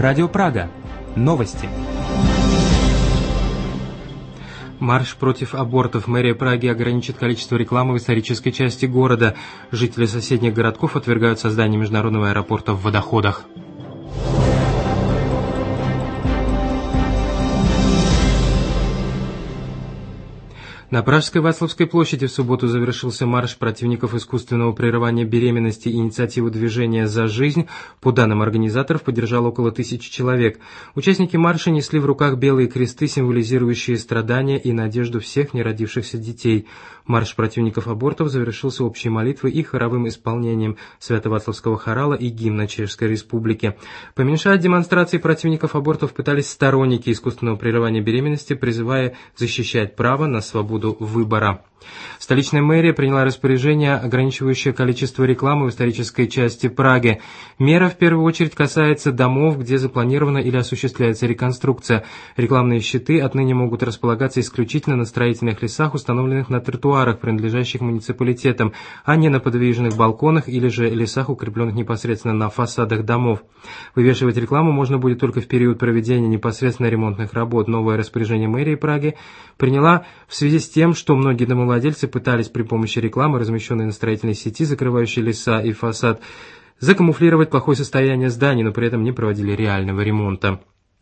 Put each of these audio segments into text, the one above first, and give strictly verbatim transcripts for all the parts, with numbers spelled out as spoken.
Радио Прага. Новости. Марш против абортов. Мэрия Праги ограничит количество рекламы в исторической части города. Жители соседних городков отвергают создание международного аэропорта в Водоходах. На Пражской Вацлавской площади в субботу завершился марш противников искусственного прерывания беременности. Инициативу движения «За жизнь», по данным организаторов, поддержало около тысячи человек. Участники марша несли в руках белые кресты, символизирующие страдания и надежду всех неродившихся детей. Марш противников абортов завершился общей молитвой и хоровым исполнением Свято-Вацлавского хорала и гимна Чешской Республики. Помешать демонстрации противников абортов пытались сторонники искусственного прерывания беременности, призывая защищать право на свободу выбора. Столичная мэрия приняла распоряжение, ограничивающее количество рекламы в исторической части Праги. Мера в первую очередь касается домов, где запланирована или осуществляется реконструкция. Рекламные щиты отныне могут располагаться исключительно на строительных лесах, установленных на тротуарах, принадлежащих муниципалитетам, а не на подвижных балконах или же лесах, укрепленных непосредственно на фасадах домов. Вывешивать рекламу можно будет только в период проведения непосредственно ремонтных работ. Новое распоряжение мэрии Праги приняла в связи с тем, что многие домовладельцы пытались при помощи рекламы, размещенной на строительной сети, закрывающей леса и фасад, закамуфлировать плохое состояние зданий, но при этом не проводили реального ремонта.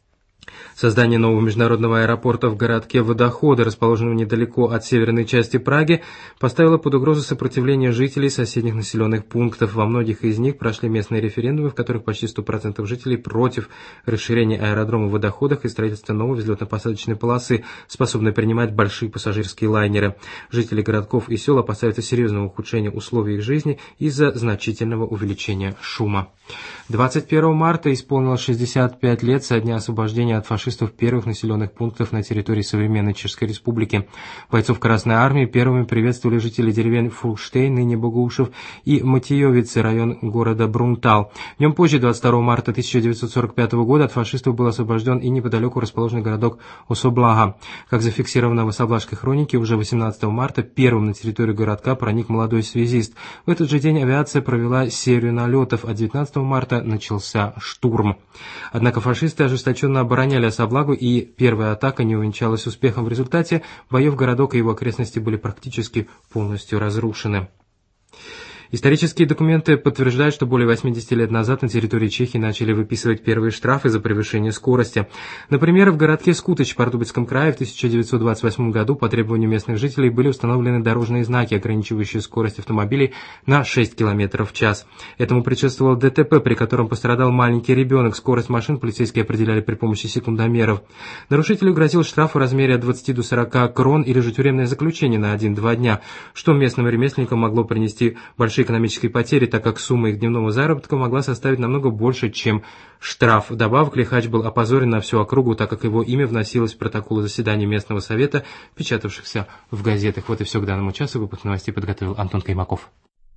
Создание нового международного аэропорта в городке Водоходы, расположенном недалеко от северной части Праги, поставило под угрозу сопротивление жителей соседних населенных пунктов. Во многих из них прошли местные референдумы, в которых почти сто процентов жителей против расширения аэродрома в Водоходах и строительства новой взлетно-посадочной полосы, способной принимать большие пассажирские лайнеры. Жители городков и сел опасаются серьезного ухудшения условий их жизни из-за значительного увеличения шума. двадцать первого марта исполнилось шестьдесят пять лет со дня освобождения от фашистов первых населенных пунктов на территории современной Чешской Республики. Бойцов Красной Армии первыми приветствовали жители деревень Фурштейн, ныне Богушев, и Матиевицы, район города Брунтал. Днем позже, двадцать второго марта тысяча девятьсот сорок пятого года, от фашистов был освобожден и неподалеку расположенный городок Особлага. Как зафиксировано в Особлажской хронике, уже восемнадцатого марта первым на территорию городка проник молодой связист. В этот же день авиация провела серию налетов, а девятнадцатого марта начался штурм. Однако фашисты ожесточенно обороняли Особлагу, и первая атака не увенчалась успехом. В результате боев городок и его окрестности были практически полностью разрушены. Исторические документы подтверждают, что более восьмидесяти лет назад на территории Чехии начали выписывать первые штрафы за превышение скорости. Например, в городке Скутыч в Пардубицком крае в тысяча девятьсот двадцать восьмом году по требованию местных жителей были установлены дорожные знаки, ограничивающие скорость автомобилей на шесть километров в час. Этому предшествовало ДТП, при котором пострадал маленький ребенок. Скорость машин полицейские определяли при помощи секундомеров. Нарушителю грозил штраф в размере от двадцати до сорока крон или же тюремное заключение на один-два дня, что местным ремесленникам могло принести большие экономические потери, так как сумма их дневного заработка могла составить намного больше, чем штраф. Вдобавок, лихач был опозорен на всю округу, так как его имя вносилось в протоколы заседаний местного совета, печатавшихся в газетах. Вот и все к данному часу. Выпуск новостей подготовил Антон Каймаков.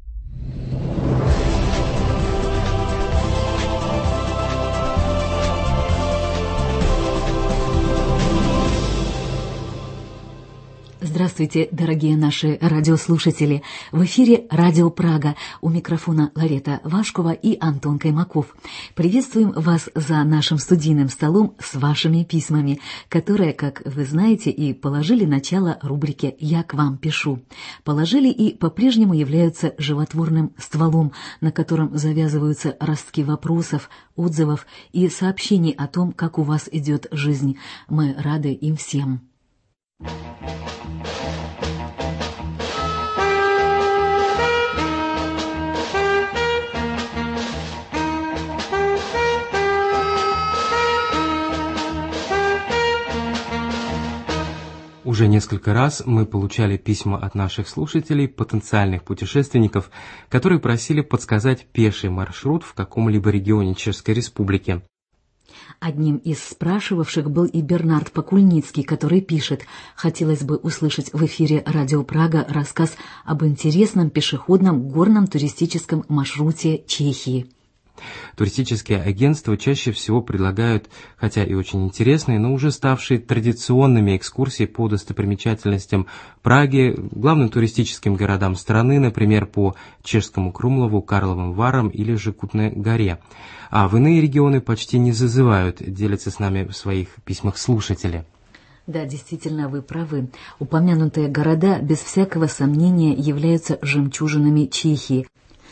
Здравствуйте, дорогие наши радиослушатели! В эфире Радио Прага. У микрофона Ларета Вашкова и Антон Каймаков. Приветствуем вас за нашим студийным столом с вашими письмами, которые, как вы знаете, и положили начало рубрике «Я к вам пишу». Положили и по-прежнему являются животворным стволом, на котором завязываются ростки вопросов, отзывов и сообщений о том, как у вас идет жизнь. Мы рады им всем. Уже несколько раз мы получали письма от наших слушателей, потенциальных путешественников, которые просили подсказать пеший маршрут в каком-либо регионе Чешской Республики. Одним из спрашивавших был и Бернард Покульницкий, который пишет: «Хотелось бы услышать в эфире Радио Прага рассказ об интересном пешеходном горном туристическом маршруте Чехии». Туристические агентства чаще всего предлагают, хотя и очень интересные, но уже ставшие традиционными экскурсии по достопримечательностям Праги, главным туристическим городам страны, например, по Чешскому Крумлову, Карловым Варам или же Кутной горе. А в иные регионы почти не зазывают, делятся с нами в своих письмах слушатели. Да, действительно, вы правы. Упомянутые города без всякого сомнения являются жемчужинами Чехии.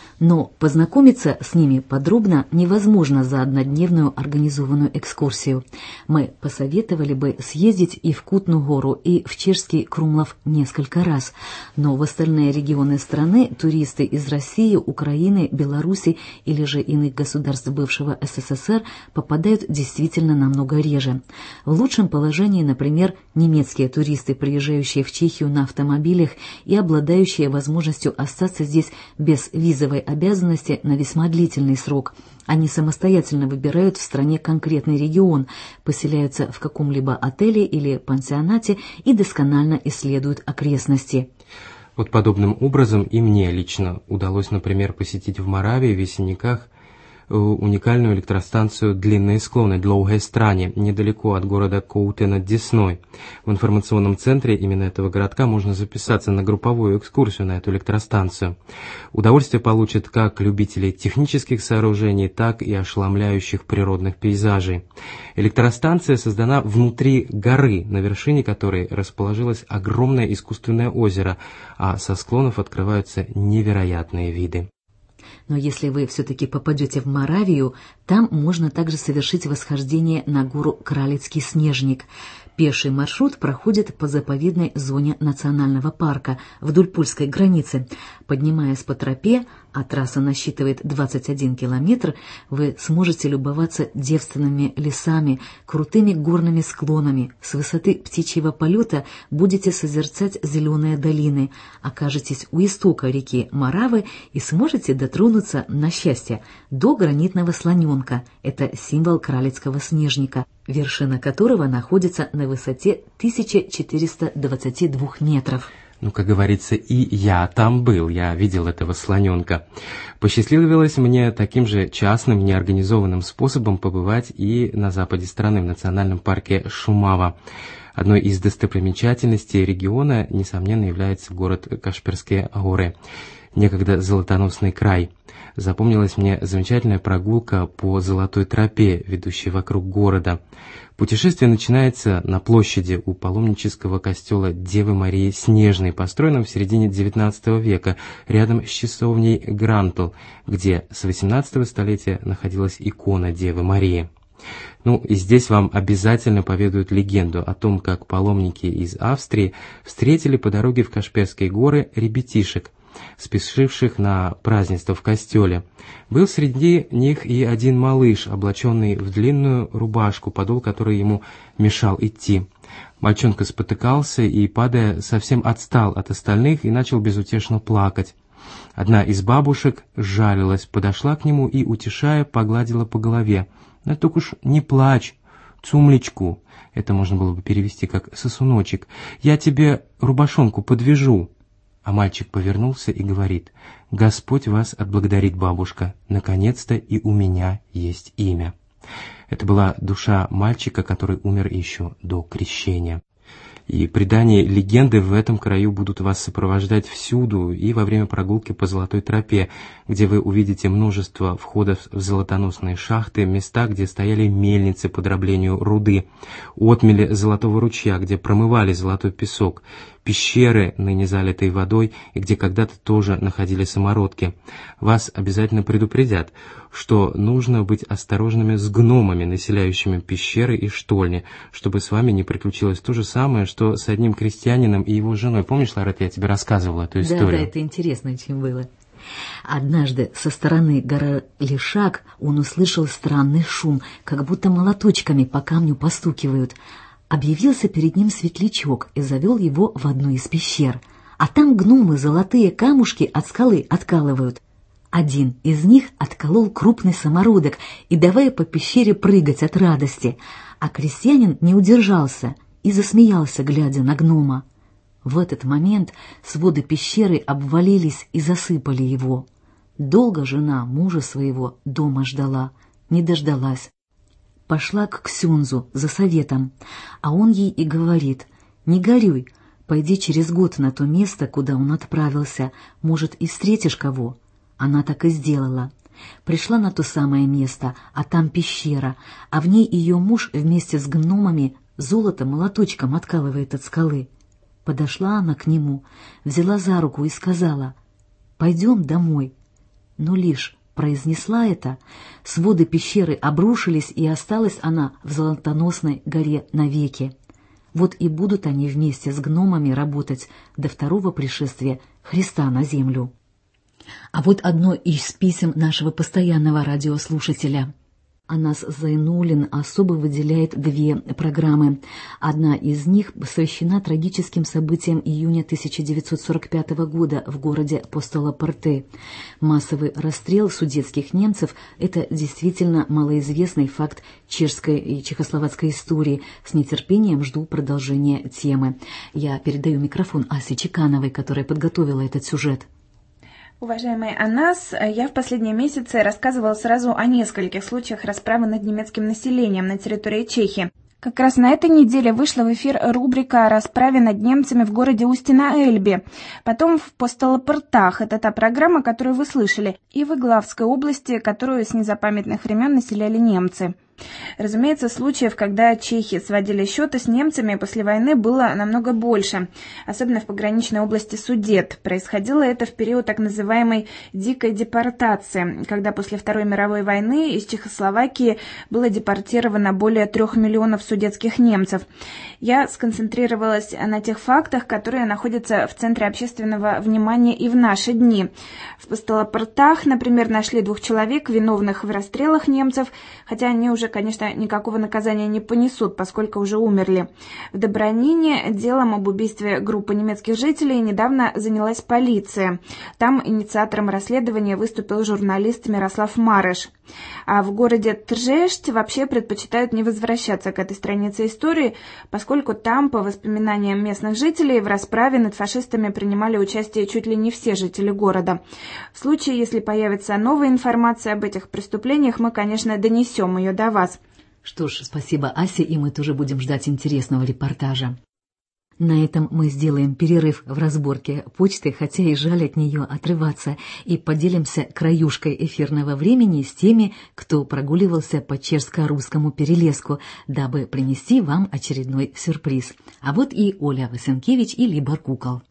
Но познакомиться с ними подробно невозможно за однодневную организованную экскурсию. Мы посоветовали бы съездить и в Кутную гору, и в Чешский Крумлов несколько раз. Но в остальные регионы страны туристы из России, Украины, Беларуси или же иных государств бывшего СССР попадают действительно намного реже. В лучшем положении, например, немецкие туристы, приезжающие в Чехию на автомобилях и обладающие возможностью остаться здесь без визовой обязанности на весьма длительный срок. Они самостоятельно выбирают в стране конкретный регион, поселяются в каком-либо отеле или пансионате и досконально исследуют окрестности. Вот подобным образом и мне лично удалось, например, посетить в Моравии, в Весенниках, уникальную электростанцию «Длинные склоны» Dlouhé Strany, недалеко от города Коуте над Десной. В информационном центре именно этого городка можно записаться на групповую экскурсию на эту электростанцию. Удовольствие получат как любители технических сооружений, так и ошеломляющих природных пейзажей. Электростанция создана внутри горы, на вершине которой расположилось огромное искусственное озеро, а со склонов открываются невероятные виды. Но если вы все-таки попадете в Моравию, там можно также совершить восхождение на гору Кралицкий снежник. Пеший маршрут проходит по заповедной зоне национального парка вдоль польской границы. Поднимаясь по тропе, а трасса насчитывает двадцать один километр, вы сможете любоваться девственными лесами, крутыми горными склонами. С высоты птичьего полета будете созерцать зеленые долины, окажетесь у истока реки Моравы и сможете дотронуться, на счастье, до гранитного слоненка. Это символ Кралицкого снежника, вершина которого находится на высоте тысяча четыреста двадцать два метров. Ну, как говорится, и я там был, я видел этого слоненка. Посчастливилось мне таким же частным, неорганизованным способом побывать и на западе страны, в национальном парке Шумава. Одной из достопримечательностей региона, несомненно, является город Кашперские горы, некогда золотоносный край. Запомнилась мне замечательная прогулка по Золотой тропе, ведущей вокруг города. Путешествие начинается на площади у паломнического костела Девы Марии Снежной, построенном в середине девятнадцатого века, рядом с часовней Грантл, где с восемнадцатого столетия находилась икона Девы Марии. Ну, и здесь вам обязательно поведают легенду о том, как паломники из Австрии встретили по дороге в Кашперские горы ребятишек, спешивших на празднество в костеле. Был среди них и один малыш, облаченный в длинную рубашку, подол которой ему мешал идти. Мальчонка спотыкался и, падая, совсем отстал от остальных и начал безутешно плакать. Одна из бабушек сжалилась, подошла к нему и, утешая, погладила по голове. «Ну, только уж не плачь, цумлечку», это можно было бы перевести как «сосуночек», «я тебе рубашонку подвяжу». А мальчик повернулся и говорит: «Господь вас отблагодарит, бабушка, наконец-то и у меня есть имя». Это была душа мальчика, который умер еще до крещения. И предания легенды в этом краю будут вас сопровождать всюду и во время прогулки по Золотой тропе, где вы увидите множество входов в золотоносные шахты, места, где стояли мельницы по дроблению руды, отмели Золотого ручья, где промывали золотой песок, пещеры, ныне залитые водой, и где когда-то тоже находили самородки. Вас обязательно предупредят, что нужно быть осторожными с гномами, населяющими пещеры и штольни, чтобы с вами не приключилось то же самое, что с одним крестьянином и его женой. Помнишь, Ларет, я тебе рассказывала эту историю? Да, да, это интересно очень было. Однажды со стороны горы Лишак он услышал странный шум, как будто молоточками по камню постукивают. Объявился перед ним светлячок и завел его в одну из пещер. А там гномы золотые камушки от скалы откалывают. Один из них отколол крупный самородок и давай по пещере прыгать от радости, а крестьянин не удержался и засмеялся, глядя на гнома. В этот момент своды пещеры обвалились и засыпали его. Долго жена мужа своего дома ждала, не дождалась. Пошла к ксюнзу за советом, а он ей и говорит: «Не горюй, пойди через год на то место, куда он отправился, может, и встретишь кого». Она так и сделала. Пришла на то самое место, а там пещера, а в ней ее муж вместе с гномами золото молоточком откалывает от скалы. Подошла она к нему, взяла за руку и сказала: «Пойдем домой». Но лишь произнесла это, своды пещеры обрушились, и осталась она в золотоносной горе навеки. Вот и будут они вместе с гномами работать до второго пришествия Христа на землю. А вот одно из писем нашего постоянного радиослушателя. Анас Зайнуллин особо выделяет две программы. Одна из них посвящена трагическим событиям июня тысяча девятьсот сорок пятого года в городе Постоло-Порте. Массовый расстрел судетских немцев – это действительно малоизвестный факт чешской и чехословацкой истории. С нетерпением жду продолжения темы. Я передаю микрофон Асе Чекановой, которая подготовила этот сюжет. Уважаемый Анас, я в последние месяцы рассказывала сразу о нескольких случаях расправы над немецким населением на территории Чехии. Как раз на этой неделе вышла в эфир рубрика о расправе над немцами в городе Усти-на-Эльбе, потом в Постоло-Портах, это та программа, которую вы слышали, и в Иглавской области, которую с незапамятных времен населяли немцы. Разумеется, случаев, когда чехи сводили счеты с немцами после войны, было намного больше, особенно в пограничной области Судет. Происходило это в период так называемой «дикой депортации», когда после Второй мировой войны из Чехословакии было депортировано более трех миллионов судетских немцев. Я сконцентрировалась на тех фактах, которые находятся в центре общественного внимания и в наши дни. В Постоло-Портах, например, нашли двух человек, виновных в расстрелах немцев, хотя они уже, конечно, никакого наказания не понесут, поскольку уже умерли. В Добронине делом об убийстве группы немецких жителей недавно занялась полиция. Там инициатором расследования выступил журналист Мирослав Марыш. А в городе Тржешть вообще предпочитают не возвращаться к этой странице истории, поскольку там, по воспоминаниям местных жителей, в расправе над фашистами принимали участие чуть ли не все жители города. В случае, если появится новая информация об этих преступлениях, мы, конечно, донесем ее до вас. Что ж, спасибо, Ася, и мы тоже будем ждать интересного репортажа. На этом мы сделаем перерыв в разборке почты, хотя и жаль от нее отрываться, и поделимся краюшкой эфирного времени с теми, кто прогуливался по чешско-русскому перелеску, дабы принести вам очередной сюрприз. А вот и Оля Васенкевич и Либор Кукол.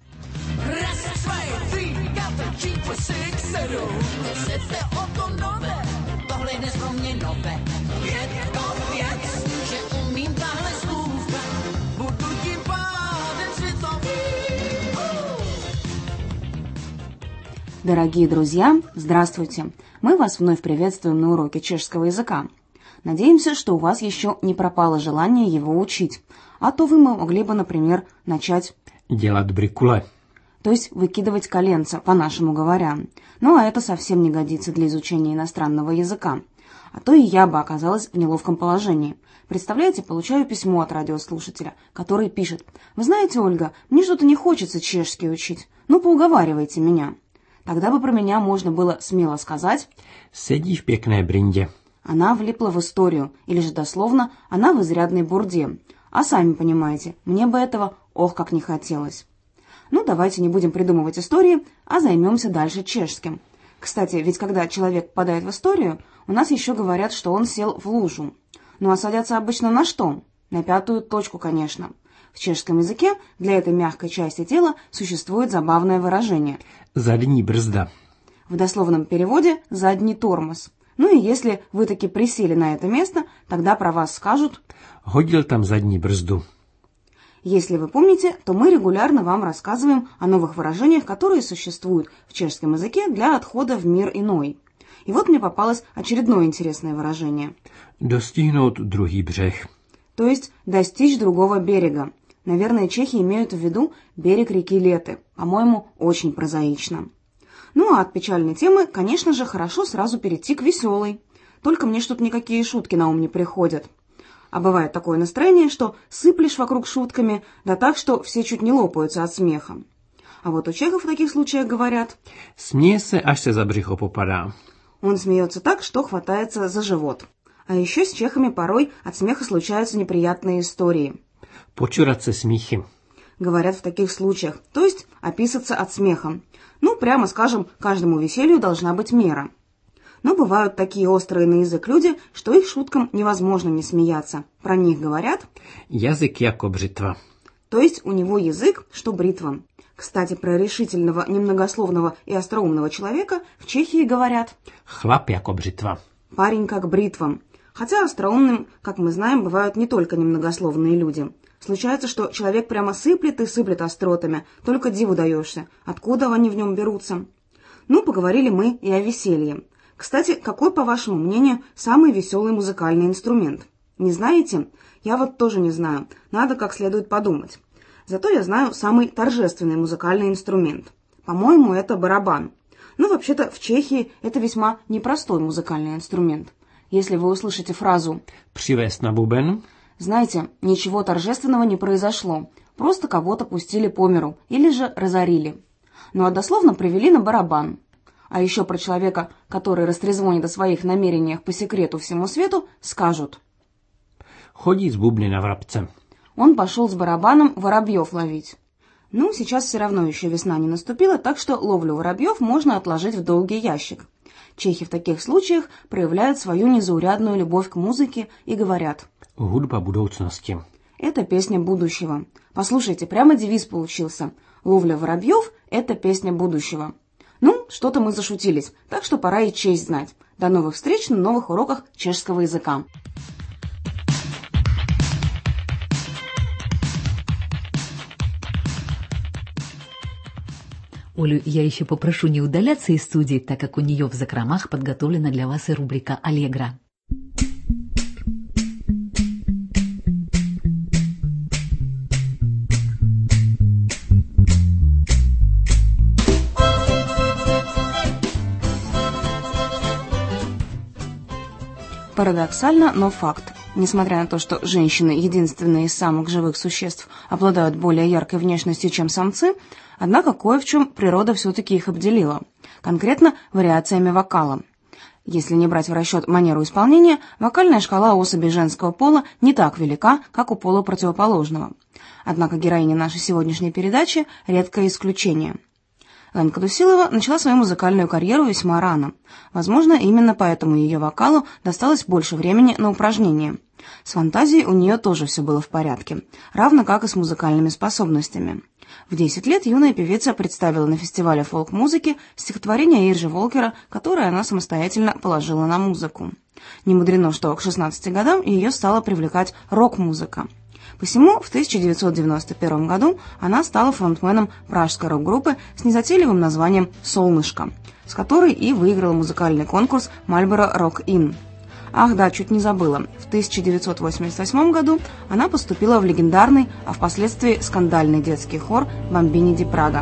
Дорогие друзья, здравствуйте! Мы вас вновь приветствуем на уроке чешского языка. Надеемся, что у вас еще не пропало желание его учить, а то вы могли бы, например, начать делать брикуле, то есть выкидывать коленца, по-нашему говоря. Ну а это совсем не годится для изучения иностранного языка. А то и я бы оказалась в неловком положении. Представляете, получаю письмо от радиослушателя, который пишет: «Вы знаете, Ольга, мне что-то не хочется чешский учить. Ну, поуговаривайте меня». Тогда бы про меня можно было смело сказать: «Седи в пекной бринде». Она влипла в историю, или же дословно, она в изрядной бурде. А сами понимаете, мне бы этого ох как не хотелось. Ну, давайте не будем придумывать истории, а займемся дальше чешским. Кстати, ведь когда человек попадает в историю, у нас еще говорят, что он сел в лужу. Ну а садятся обычно на что? На пятую точку, конечно. В чешском языке для этой мягкой части тела существует забавное выражение «задний бrzda». В дословном переводе «задний тормоз». Ну и если вы таки присели на это место, тогда про вас скажут «ходил там задний бrzdu». Если вы помните, то мы регулярно вам рассказываем о новых выражениях, которые существуют в чешском языке для отхода в мир иной. И вот мне попалось очередное интересное выражение. «Достигнуть другий брех». То есть достичь другого берега. Наверное, чехи имеют в виду берег реки Леты. По-моему, очень прозаично. Ну а от печальной темы, конечно же, хорошо сразу перейти к веселой. Только мне что-то никакие шутки на ум не приходят. А бывает такое настроение, что сыплешь вокруг шутками, да так, что все чуть не лопаются от смеха. А вот у чехов в таких случаях говорят: Смеje se, až se za břicho popadá. Он смеется так, что хватается за живот. А еще с чехами порой от смеха случаются неприятные истории. Počurat se smíchy. Говорят в таких случаях, то есть описаться от смеха. Ну, прямо скажем, каждому веселью должна быть мера. Но бывают такие острые на язык люди, что их шуткам невозможно не смеяться. Про них говорят: Jazyk jako břitva. То есть у него язык, что бритва. Кстати, про решительного, немногословного и остроумного человека в Чехии говорят: Chlap jako břitva. Парень как бритва. Хотя остроумным, как мы знаем, бывают не только немногословные люди. Случается, что человек прямо сыплет и сыплет остротами, только диву даешься, откуда они в нем берутся. Ну, поговорили мы и о веселье. Кстати, какой, по вашему мнению, самый веселый музыкальный инструмент? Не знаете? Я вот тоже не знаю, надо как следует подумать. Зато я знаю самый торжественный музыкальный инструмент. По-моему, это барабан. Но вообще-то в Чехии это весьма непростой музыкальный инструмент. Если вы услышите фразу Přivést na buben. Знаете, ничего торжественного не произошло, просто кого-то пустили по миру или же разорили. Ну а дословно привели на барабан. А еще про человека, который растрезвонит о своих намерениях по секрету всему свету, скажут: Chodí z bubny na vrabce. Он пошел с барабаном воробьев ловить. Ну, сейчас все равно еще весна не наступила, так что ловлю воробьев можно отложить в долгий ящик. Чехи в таких случаях проявляют свою незаурядную любовь к музыке и говорят: Hudba budoucnosti. Это песня будущего. Послушайте, прямо девиз получился. Ловля воробьев – это песня будущего. Ну, что-то мы зашутились, так что пора и честь знать. До новых встреч на новых уроках чешского языка. Олю я еще попрошу не удаляться из студии, так как у нее в закромах подготовлена для вас и рубрика «Аллегро». Парадоксально, но факт. Несмотря на то, что женщины, единственные из самых живых существ, обладают более яркой внешностью, чем самцы, однако кое в чем природа все-таки их обделила. Конкретно вариациями вокала. Если не брать в расчет манеру исполнения, вокальная шкала особей женского пола не так велика, как у пола противоположного. Однако героиня нашей сегодняшней передачи – редкое исключение. Ленка Дусилова начала свою музыкальную карьеру весьма рано. Возможно, именно поэтому ее вокалу досталось больше времени на упражнения. С фантазией у нее тоже все было в порядке, равно как и с музыкальными способностями. В десять лет юная певица представила на фестивале фолк-музыки стихотворение Иржи Волкера, которое она самостоятельно положила на музыку. Не мудрено, что к шестнадцати годам ее стала привлекать рок-музыка. Посему в тысяча девятьсот девяносто первом году она стала фронтменом пражской рок-группы с незатейливым названием «Солнышко», с которой и выиграла музыкальный конкурс «Мальборо Рок-Ин». Ах да, чуть не забыла. В тысяча девятьсот восемьдесят восьмом году она поступила в легендарный, а впоследствии скандальный детский хор «Бомбини ди Прага».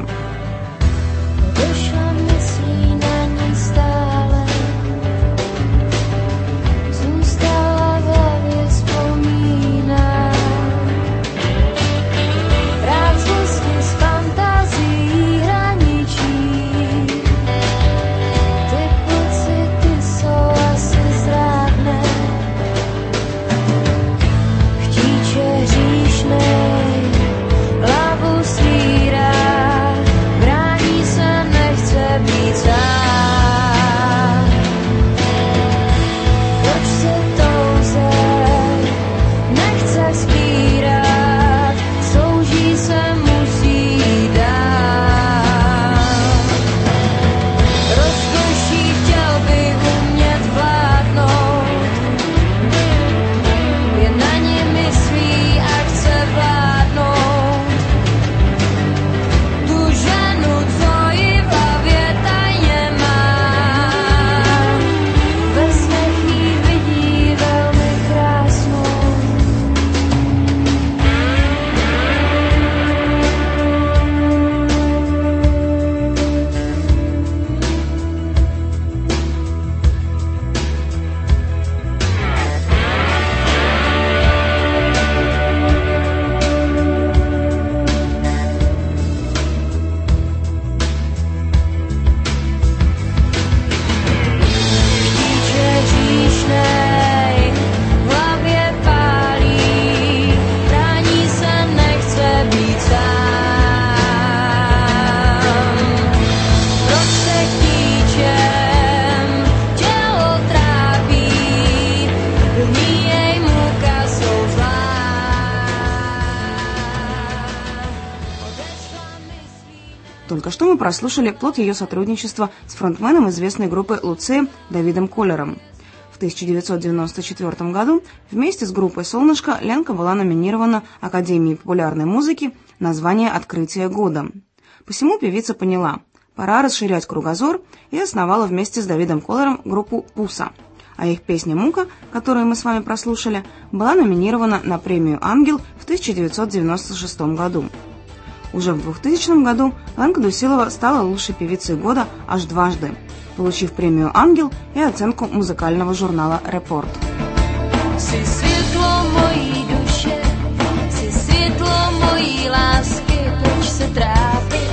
Только что мы прослушали плод ее сотрудничества с фронтменом известной группы «Луцея» Давидом Коллером. В тысяча девятьсот девяносто четвёртом году вместе с группой «Солнышко» Ленка была номинирована Академией популярной музыки на звание «Открытие года». Посему певица поняла, пора расширять кругозор, и основала вместе с Давидом Коллером группу «Пуса». А их песня «Мука», которую мы с вами прослушали, была номинирована на премию «Ангел» в тысяча девятьсот девяносто шестом году. Уже в двухтысячном году Ленка Дусилова стала лучшей певицей года аж дважды, получив премию «Ангел» и оценку музыкального журнала «Репорт». Jsi světlo mojí duše, jsi světlo mojí lásky, proč se trápit?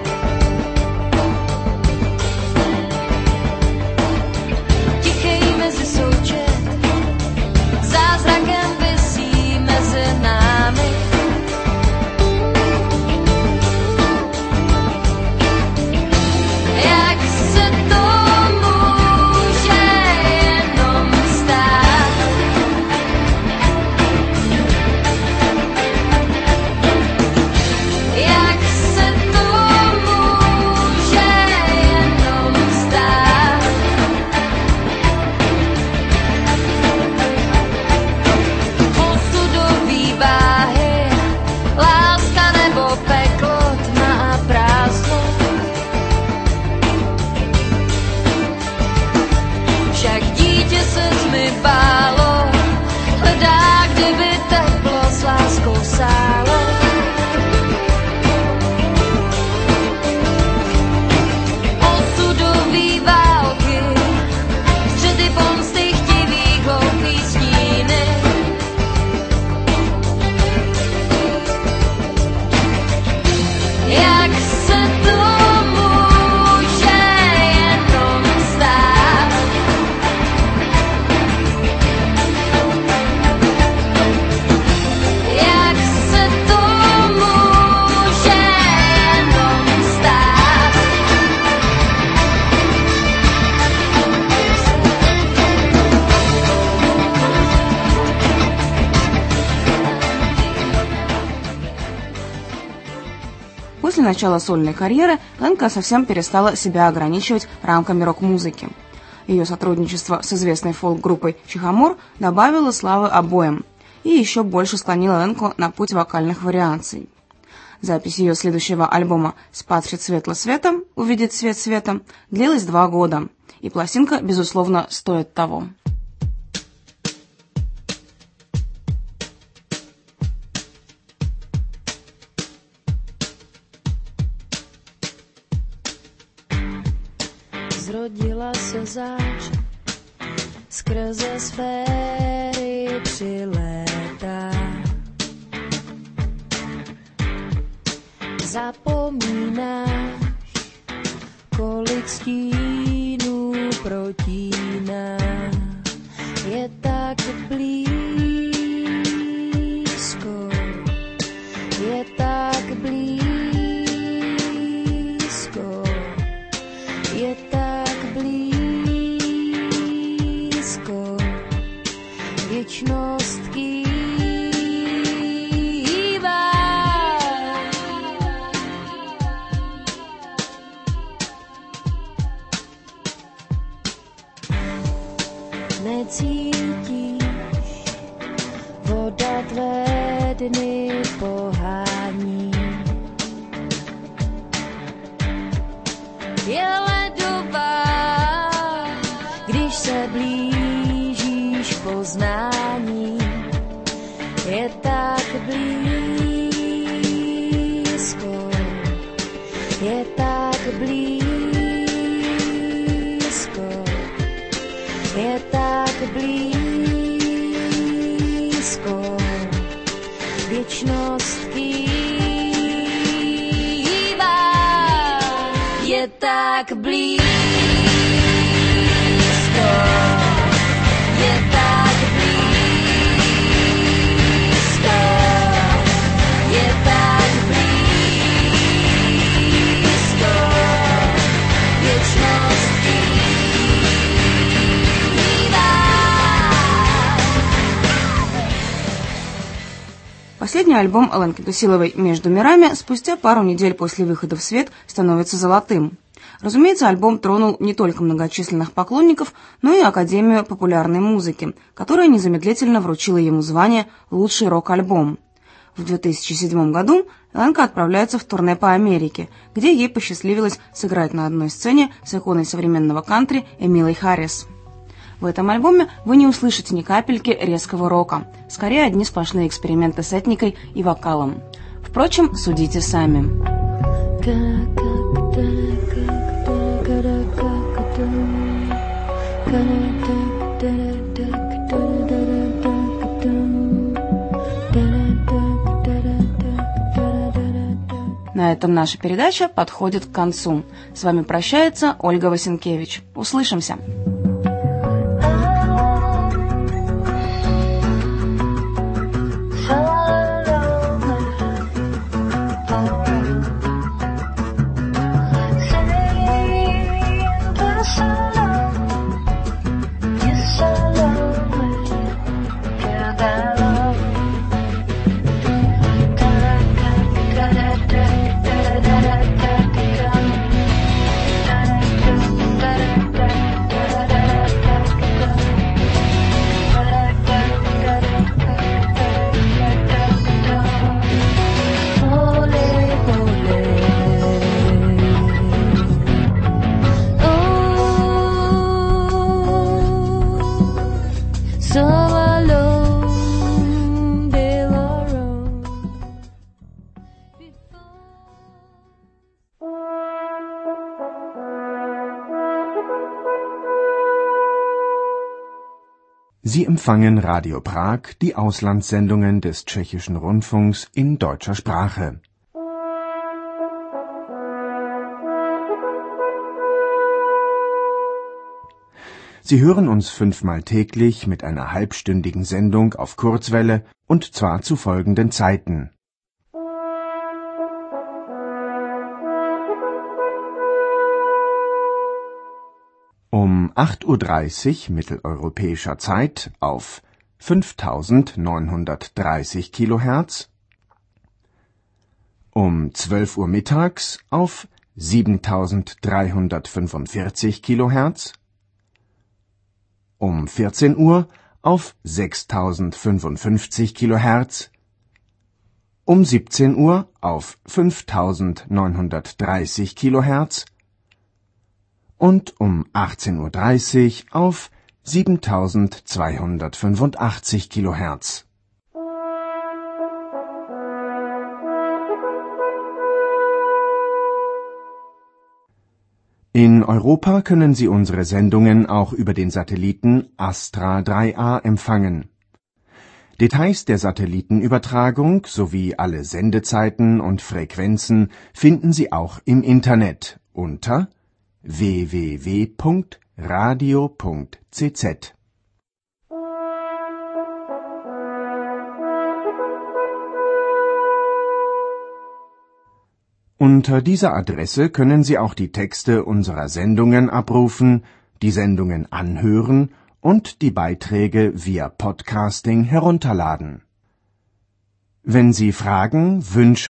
Tichej mezi součet, zázrakem visí mezi námi. Jak se to může jenom stát? Jak se to může jenom stát? Osudový váhy, láska nebo peklo, tma a prázdno. Však dítě se tmy bálo, hledá, kdyby teplo s láskou sálo. Osudový války, střety pomsty chtivých hloupý stíny. Jak se to může jenom stát? Jak se to může jenom stát? После начала сольной карьеры Ленка совсем перестала себя ограничивать рамками рок-музыки. Ее сотрудничество с известной фолк-группой «Чихамор» добавило славы обоим и еще больше склонило Ленку на путь вокальных вариаций. Запись ее следующего альбома «Спадшит светло светом, увидит свет светом» длилась два года, и пластинка, безусловно, стоит того. Zrodila se zář, skrze sféry přilétá. Zapomínáš, kolik stínů protíná, je tak blízko, je tak blízko, je tak blízko, věčnost kývá. Necítíš, voda tvé dny pohání. Je ledová, když se blížíš poznání. Je tak blízko, je tak blízko, je tak blízko, věčnost kývá. Je tak blízko, je tak blízko, je tak blízko, věčnost kývá. Последний альбом Аленки Тусиловой «Между мирами» спустя пару недель после выхода в свет становится золотым. Разумеется, альбом тронул не только многочисленных поклонников, но и Академию популярной музыки, которая незамедлительно вручила ему звание «Лучший рок-альбом». В две тысячи седьмом году Аленка отправляется в турне по Америке, где ей посчастливилось сыграть на одной сцене с иконой современного кантри Эмилой Харрис. В этом альбоме вы не услышите ни капельки резкого рока, скорее одни сплошные эксперименты с этникой и вокалом. Впрочем, судите сами. На этом наша передача подходит к концу. С вами прощается Ольга Васенкевич. Услышимся! Sie empfangen Radio Prag, die Auslandssendungen des Tschechischen Rundfunks in deutscher Sprache. Sie hören uns fünfmal täglich mit einer halbstündigen Sendung auf Kurzwelle und zwar zu folgenden Zeiten: um acht Uhr dreißig mitteleuropäischer Zeit auf fünftausendneunhundertdreißig Kilohertz, um zwölf Uhr mittags auf siebentausenddreihundertfünfundvierzig Kilohertz, um vierzehn Uhr auf sechstausendfünfundfünfzig Kilohertz, um siebzehn Uhr auf fünftausendneunhundertdreißig Kilohertz und um achtzehn Uhr dreißig auf siebentausendzweihundertfünfundachtzig Kilohertz. In Europa können Sie unsere Sendungen auch über den Satelliten Astra drei A empfangen. Details der Satellitenübertragung sowie alle Sendezeiten und Frequenzen finden Sie auch im Internet unter w w w punkt radio punkt c z. Unter dieser Adresse können Sie auch die Texte unserer Sendungen abrufen, die Sendungen anhören und die Beiträge via Podcasting herunterladen. Wenn Sie Fragen, Wünsche